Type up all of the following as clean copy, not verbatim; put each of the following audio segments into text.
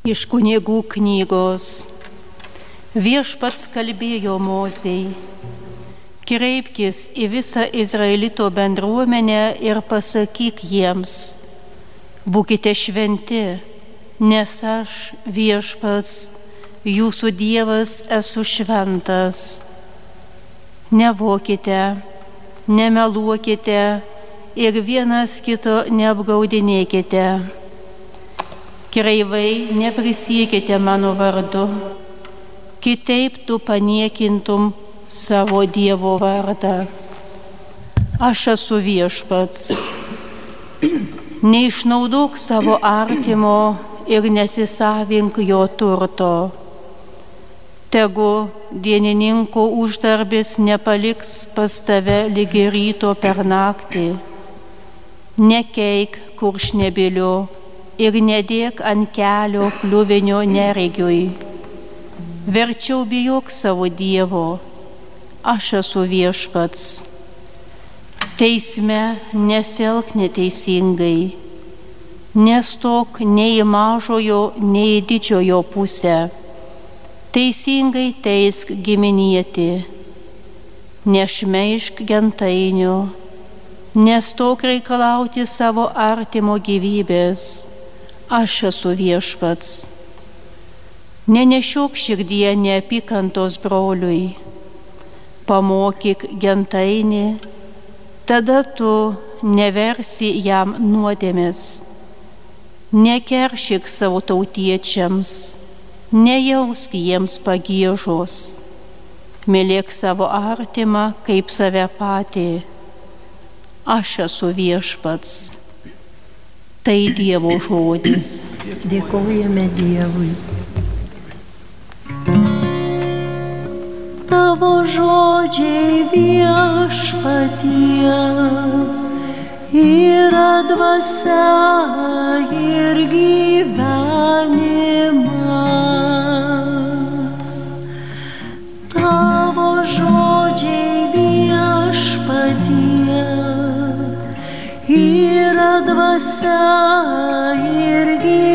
Iš Kunigų knygos. Viešpats kalbėjo Mozei: kreipkis į visą Izraelito bendruomenę ir pasakyk jiems: būkite šventi, nes aš, Viešpats, jūsų Dievas, esu šventas. Nevokite, nemeluokite ir vienas kito neapgaudinėkite. Kreivai neprisiekite mano vardu, kitaip tu paniekintum savo Dievo vardą. Aš esu Viešpats. Neišnaudok savo artimo ir nesisavink jo turto. Tegu dienininko uždarbis nepaliks pas tave lygi ryto per naktį. Nekeik kurčnebylio ir nedėk ant kelio kliuvinio neregiui. Verčiau bijok savo Dievo, aš esu Viešpats. Teisme nesielk neteisingai, nestok nei į mažojo, nei į didžiojo pusę. Teisingai teisk giminietį, nešmeižk gentainių, nestok reikalauti savo artimo gyvybės. Aš esu Viešpats. Nenešiok širdyje neapykantos broliui. Pamokyk gentainį, tada tu neversi jam nuodėmės. Nekeršyk savo tautiečiams, nejausk jiems pagiežos. Mylėk savo artimą kaip save patį. Aš esu Viešpats. Tai Dievo žodis. Dėkojame Dievui. Tavo žodžiai, Viešpatie, yra dvasia ir gyvenimas. Tavo žodžiai, Viešpatie, yra dvasia ir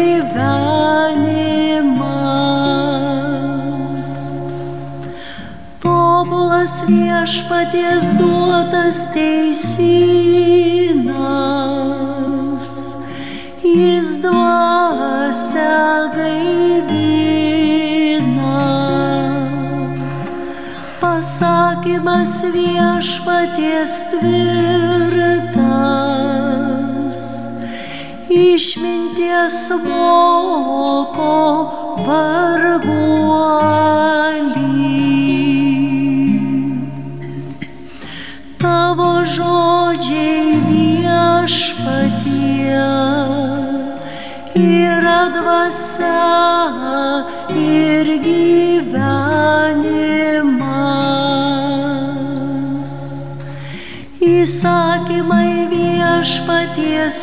gyvenimas. Tobulas Viešpaties duotas teisynas, jis dvasią gaivina. Pasakymas Viešpaties tvirtas, išminties moko varguolį. Tavo žodžiai, Viešpatie, yra dvasia ir gyvenimas. Įsakymai Viešpaties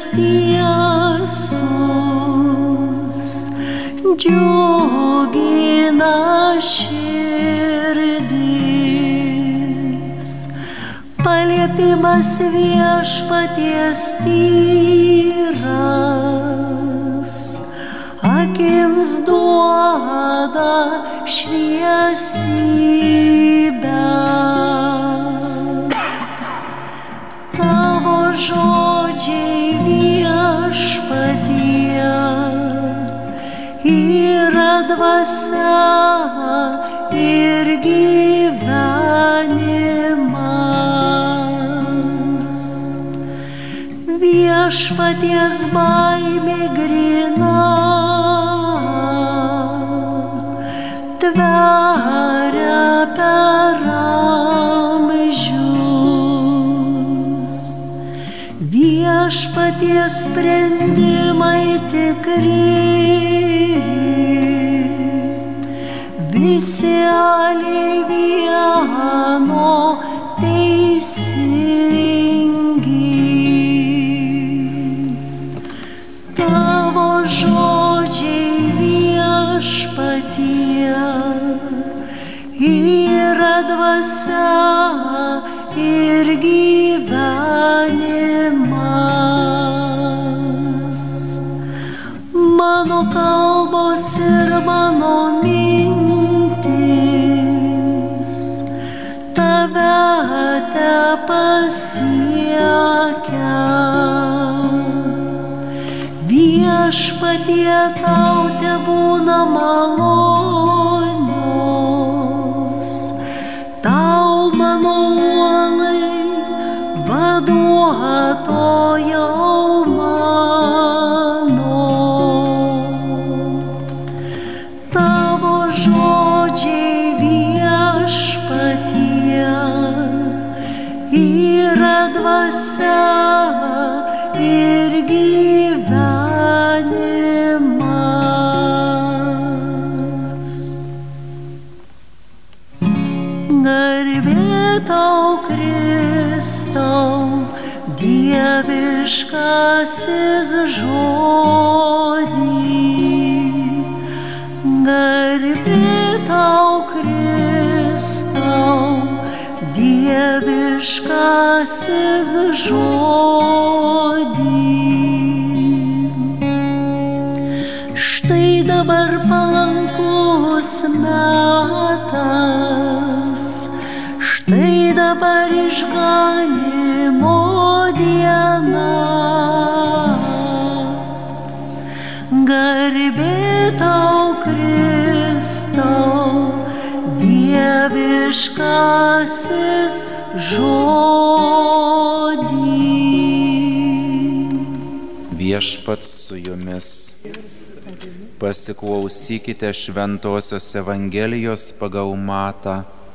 tiesus, džiugina širdis. Paliepimas Viešpaties tyras, akims duoda šviesybę. Tavo žodžiai, Viešpatie, yra dvasia ir gyvenimas. Viešpaties baimė gryna, tveria per amžius. Viešpaties sprendimai tikri, visi aliai vieno teisingi. Tavo žodžiai, Viešpatie, yra dvasia ir gyvenimas. Mano kalbos galvos ir mano mintys tave tepasiekia. Viešpatie, tau tebūna malonios, tau mano uolai vaduotojau mano. Tavo žodžiai, Viešpatie, yra dvasia ir gyvenimas. Garbė tau, Kristau, dieviškasis žodį. Garbė tau, Kristau, dieviškasis žodį. Štai dabar palankus metas, štai dabar išganymo diena. Garbė tau, Kristau, dieviškasis žodį. Viešpats su jumis. Pasiklausykite Šventosios Evangelijos pagal Matą.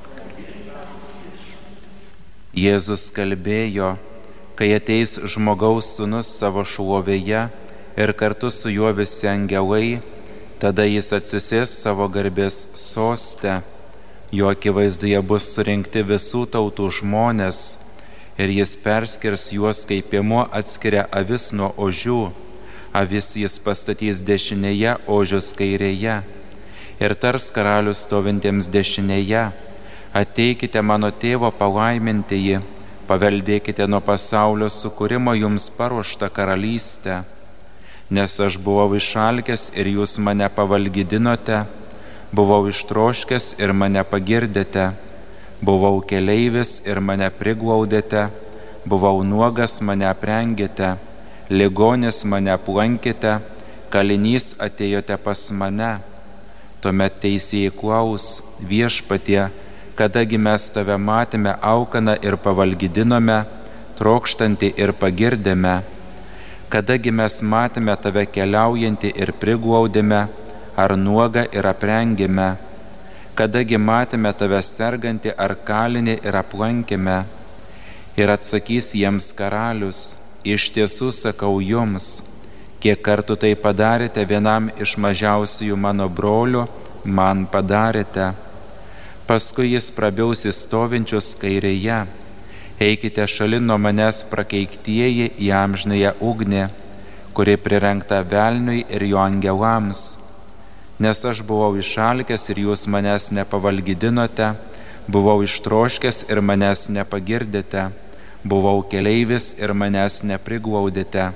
Jėzus kalbėjo, kai ateis Žmogaus Sūnus savo šlovėje ir kartu su juo visi angelai, tada jis atsisės savo garbės soste. Jo akivaizdoje bus surinkti visų tautų žmonės ir jis perskirs juos, kaip piemuo atskiria avis nuo ožių. Avis jis pastatys dešinėje, ožius kairėje. Ir tars karalius stovintiems dešinėje: ateikite mano tėvo palaimintieji, paveldėkite nuo pasaulio sukūrimo jums paruoštą karalystę. Nes aš buvau išalkęs ir jūs mane pavalgydinote, buvau ištroškęs ir mane pagirdėte, buvau keleivis ir mane priglaudėte, buvau nuogas, mane aprengėte, ligonis, mane aplankėte, kalinys, atėjote pas mane. Tuomet teisėjai klaus: Viešpatie, kadagi mes tave matėme alkaną ir pavalgydinome, trokštantį ir pagirdėme? Kadagi mes matėme tave keliaujantį ir priglaudėme, ar nuogą ir aprengėme? Kadagi matėme tave sergantį ar kalinį ir aplankėme? Ir atsakys jiems karalius: iš tiesų sakau jums, kiek kartų tai padarėte vienam iš mažiausiųjų mano brolių, man padarėte. Paskui jis prabils į stovinčius kairėje: eikite šalin nuo manęs prakeiktieji į amžinąją ugnį, kuri prirengta velniui ir jo angelams. Nes aš buvau išalkęs ir jūs manęs nepavalgydinote, buvau ištroškęs ir manęs nepagirdėte, buvau keleivis ir manęs nepriglaudėte,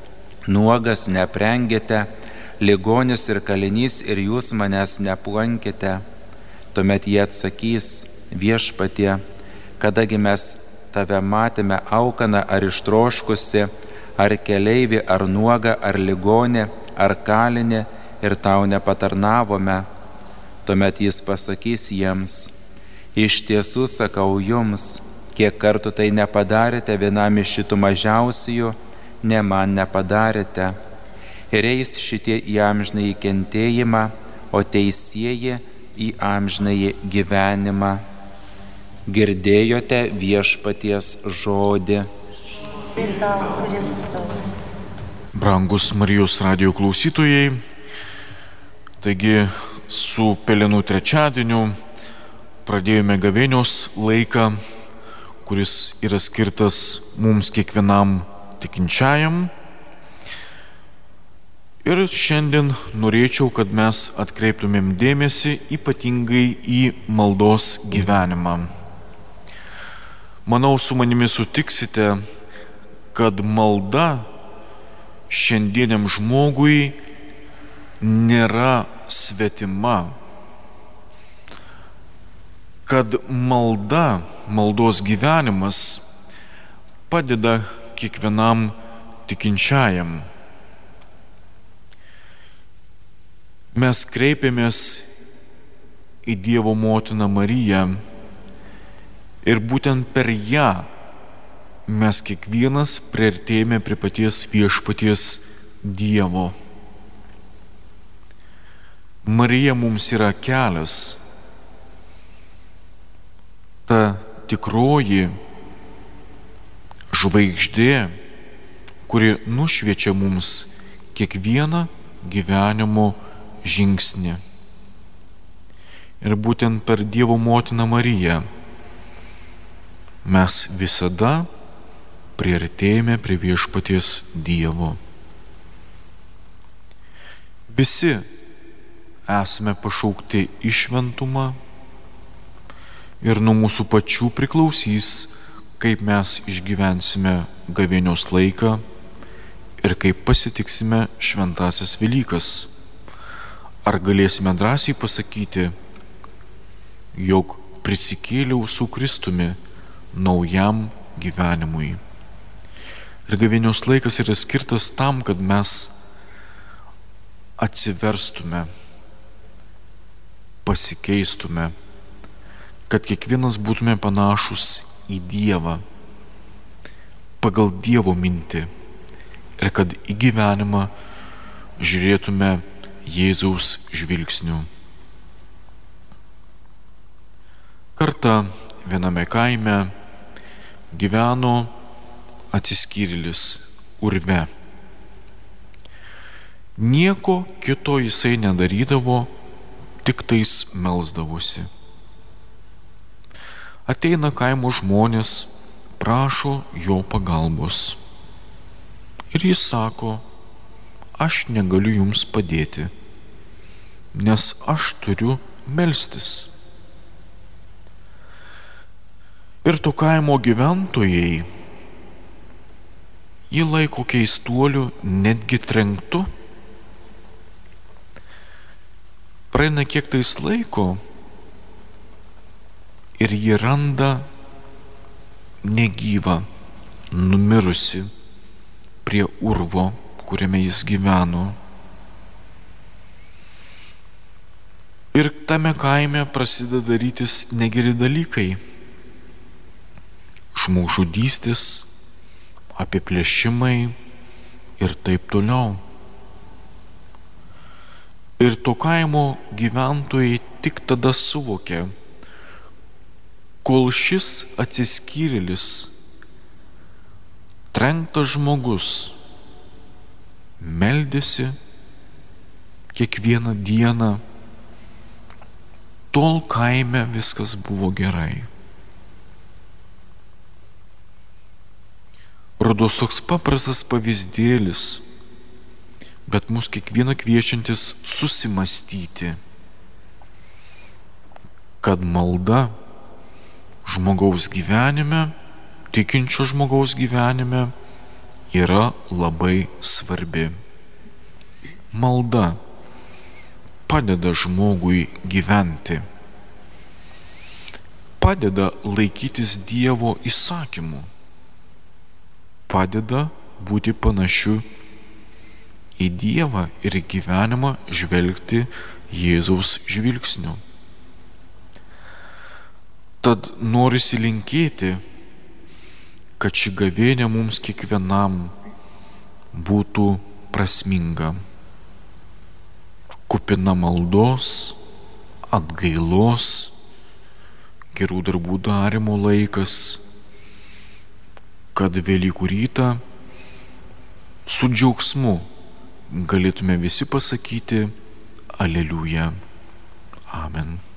nuogas neaprengėte, ligonis ir kalinys ir jūs manęs neaplankėte. Tuomet jie atsakys: Viešpatie, kadagi mes tave matėme alkaną ar ištroškusi, ar keleivį, ar nuogą, ar ligonį, ar kalinį, ir tau nepatarnavome? Tuomet jis pasakys jiems: iš tiesų sakau jums, kiek kartų tai nepadarėte vienam iš šitų mažiausiųjų, ne man nepadarėte. Ir eis šitie į amžinąjį kentėjimą, o teisieji į amžinąjį gyvenimą. Girdėjote viešpaties žodį. Ir tau, Kristau. Brangus Marijos radijo klausytojai, taigi su Pelenų trečiadieniu pradėjome gavėnios laiką, kuris yra skirtas mums kiekvienam tikinčiajam. Ir šiandien norėčiau, kad mes atkreiptumėm dėmesį ypatingai į maldos gyvenimą. Manau, su manimi sutiksite, kad malda šiandieniam žmogui nėra svetima, kad maldos gyvenimas padeda kiekvienam tikinčiajam. Mes kreipiamės į Dievo motiną Mariją ir būtent per ją mes kiekvienas priartėjame prie paties viešpaties Dievo. Marija mums yra kelias, ta tikroji žvaigždė, kuri nušviečia mums kiekvieną gyvenimo žingsnį. Ir būtent per Dievo motiną Mariją mes visada priartėjame prie viešpaties Dievo. Visi esame pašaukti į šventumą ir nuo mūsų pačių priklausys, kaip mes išgyvensime gavėnios laiką ir kaip pasitiksime šventąsias Velykas. Ar galėsime drąsiai pasakyti, jog prisikėliau su Kristumi naujam gyvenimui. Ir gavėnios laikas yra skirtas tam, kad mes atsiverstume, pasikeistume, kad kiekvienas būtume panašus į Dievą, pagal Dievo mintį ir kad į gyvenimą žiūrėtume Jėzaus žvilgsniu. Kartą viename kaime gyveno atsiskyrėlis urve. Nieko kito jisai nedarydavo, tik tais melsdavosi. Ateina kaimo žmonės, prašo jo pagalbos. Ir jis sako, aš negaliu jums padėti, nes aš turiu melstis. Ir to kaimo gyventojai jį laiko keistuoliu, netgi trenktu. Praeina kiek tais laiko ir jį randa negyvą, numirusi prie urvo, kuriame jis gyveno. Ir tame kaime prasideda darytis negeri dalykai. Žmogžudystės, apiplėšimai ir taip toliau. Ir to kaimo gyventojai tik tada suvokė, kol šis atsiskyrėlis, trenktas žmogus, meldėsi kiekvieną dieną, tol kaime viskas buvo gerai. Rodos toks paprastas pavyzdėlis, bet mus kiekvieną kviečiantis susimastyti, kad malda žmogaus gyvenime, tikinčio žmogaus gyvenime yra labai svarbi. Malda padeda žmogui gyventi, padeda laikytis Dievo įsakymų, padeda būti panašiu į Dievą ir į gyvenimą žvelgti Jėzaus žvilgsniu. Tad norisi linkėti, kad ši gavėnia mums kiekvienam būtų prasminga, kupina maldos, atgailos, gerų darbų darymo laikas, kad Velykų rytą su džiaugsmu galėtume visi pasakyti Aleliuja. Amen.